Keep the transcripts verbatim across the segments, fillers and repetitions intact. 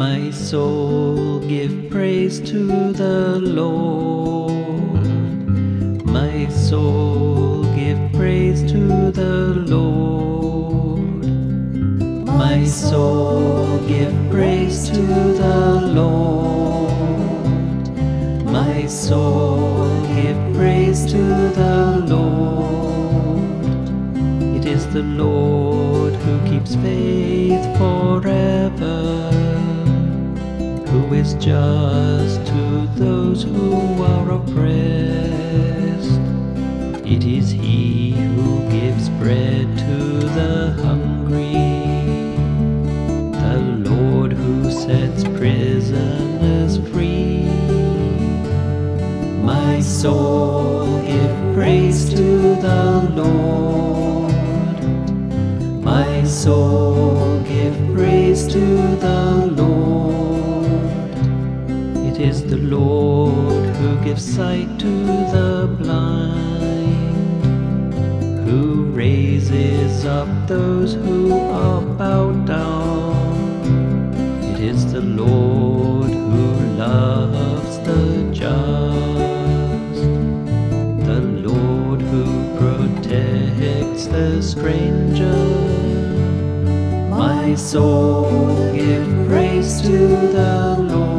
My soul, give praise to the Lord. My soul, give praise to the Lord. My soul, give praise to the Lord. My soul, give praise to the Lord. It is the Lord who keeps faith forever, who is just to those who are oppressed. It is He who gives bread to the hungry, the Lord who sets prisoners free. My soul, give praise to the Lord. My soul, give praise to the Lord. It is the Lord who gives sight to the blind, who raises up those who are bowed down. It is the Lord who loves the just, the Lord who protects the stranger. My soul, give praise to the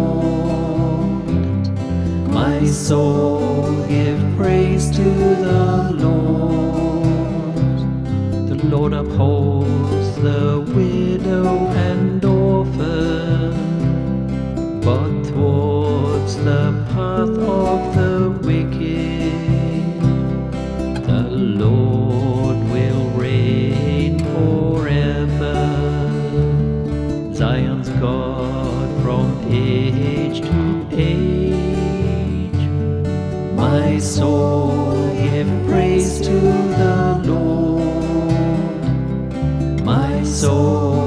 Lord. My soul, give praise to the Lord. The Lord upholds the widow and orphan, but thwarts the path of the wicked. The Lord will reign forever, Zion's God from age to age. My soul, give praise to the Lord. My soul,